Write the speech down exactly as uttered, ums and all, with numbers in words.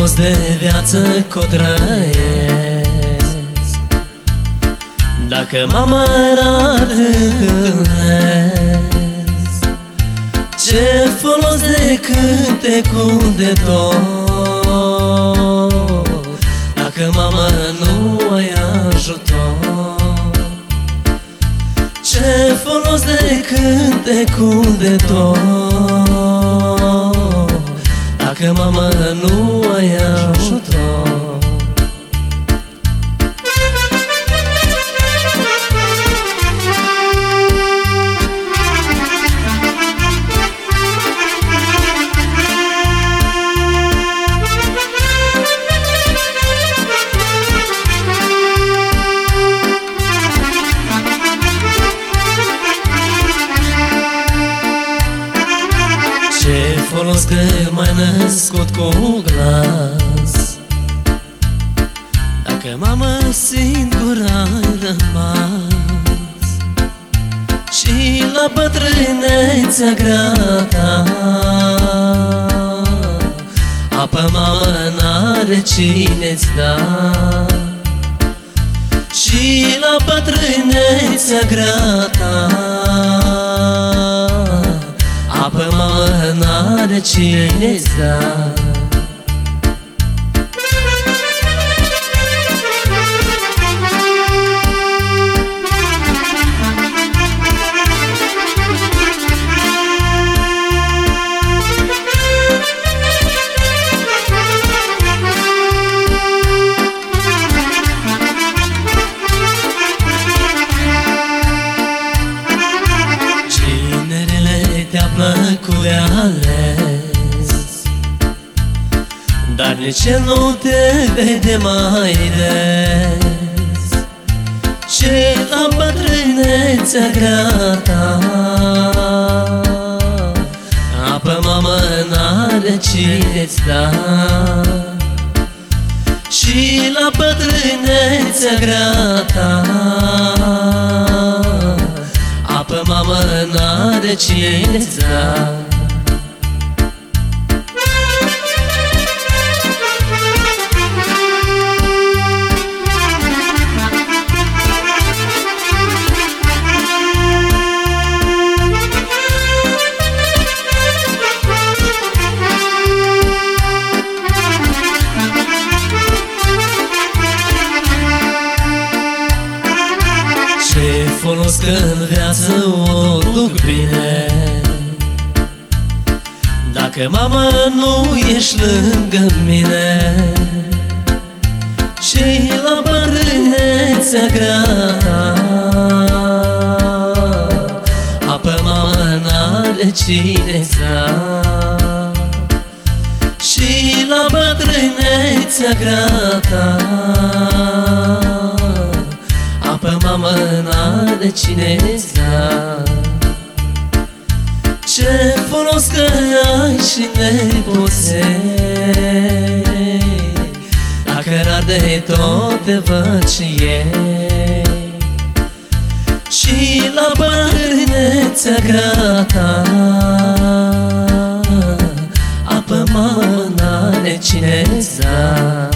folos de viață că o trăiesc dacă mama rar întâlnesc? Ce folos de cântecul de dor dacă mama nu ai ajutor? Ce folos de cântecul de dor dacă mama nu ai ajutor? Ce folos că m-ai născut cu glas dacă mama singură ai rămas? Și la bătrânețea grea ta apă mama n-are cine-ți da. Și la bătrânețea grea ta apă mama n-are cine-ți da. Te-a plăcut de ales, dar nici el nu te vede mai des. Și la bătrânețea grea ta apă mama n-are cine-ți da. Și la bătrânețea grea ta apă mama n-are cine-ți da. Ce folos că în viață o duc bine dacă mama nu ești lângă mine? Și la bătrânețea grea ta apă mama n-are cine-ți da. Și la bătrânețea grea ta apă mama n-are cine-ți da. Ce folos că ai și nepoței dacă rar de tot te văd și ei? Și la bătrânețea grea ta apă mama n-are cine-ți da.